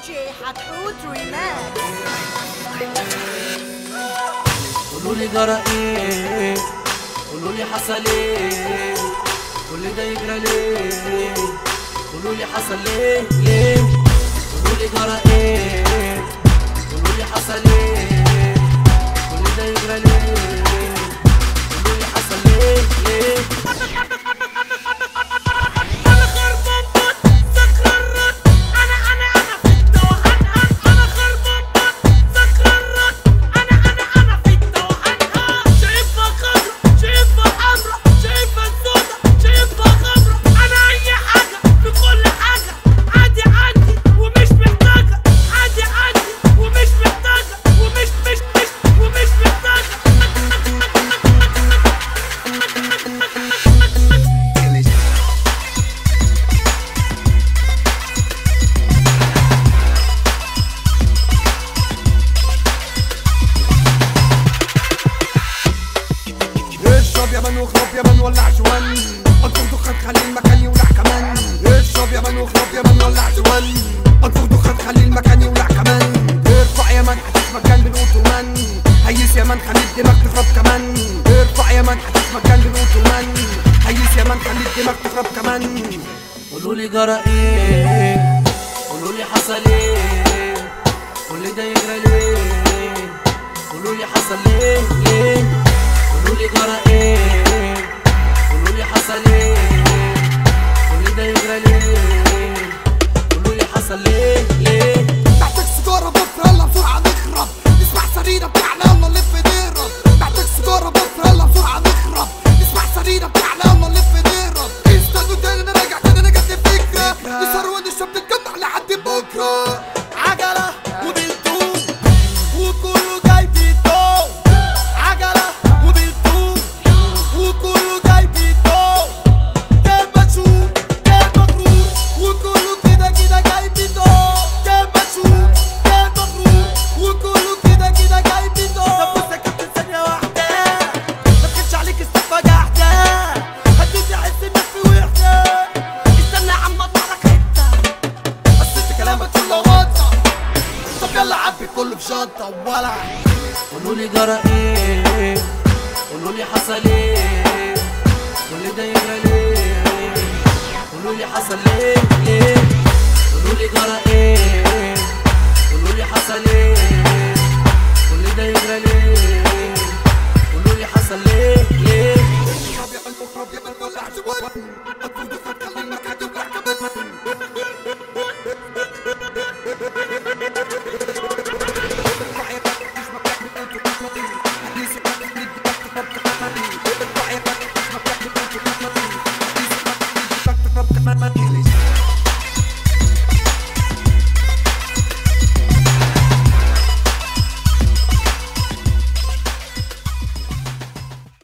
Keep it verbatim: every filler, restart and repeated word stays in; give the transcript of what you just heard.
جي حتحوت ريماكس. قولولي جرى ايه، قولولي حصل ايه، كل ده يجرى ليه، قولولي حصل ليه ليه، قولولي جرى ايه، قولولي حصل ايه، كل ده يجرى ليه، قولولي حصل ليه ليه. يا من واخرب يا من ولع جوان، اطفر دخان خلي المكان يولع كمان. اشرب يا من واخرب يا من ولع جوان، اطفر دخان خلي المكان يولع كمان. ارفع يا من حدث مكان بالاوتومان، هيس يا من خلي الدماغ تخرب كمان. ارفع يا من حدث مكان بالاوتومان، هيس يا من خلي الدماغ تخرب كمان. قولولي جرى ايه، قولولي حصل ايه، كل ده يجرى ليه، قولولي حصل ليه ليه، قولولي جرى ايه، قولولي حصل ايه، كل ده يجرى ليه، قولولي حصل ليه ليه. محتاج سيجارة بطر يلا بسرعة نخرب، نسمع سريرة بتاعنا يلا نلف نهرب. محتاج سيجارة بطر يلا بسرعة نخرب، نسمع سريرة بتاعنا يلا نلف نهرب. استنوا تاني انا راجع تاني انا جات لي فكرة، نسهر ونشرب نتجمع لحد بكرة. عجلة وبالطوب وكله جاي بيطوب، عجلة وبالطوب وكله جاي بيطوب. كان مشهور كان مغرور وكله كده كده جاي بيطوب. كان مشهور كان مغرور وكله كده كده جاي بيطوب. طب بص يا كابتن ثانية واحدة، ما تخدش عليك استفى جحدة، هتدي احس انك في وحدة. استنى يا عم اطلع لك حتة، بس انت كلامك كله واضحة. طب يلا عبي كله في شنطة وولع. قولولي جرى ايه، قولولي حصل ايه، كل ده يجرى ليه، قولولي حصل ليه ليه، قولولي جرى ايه، قولولي حصل ايه، كل ده يجرى ليه، قولولي حصل ليه ليه. اشرب يا من واخرب يا من ولع جوان، اطفر دخان خلي المكان يولع كمان. ارفع يا من مش مكان بالاوتومان، هيس يا من خلي الدماغ تخرب كمان.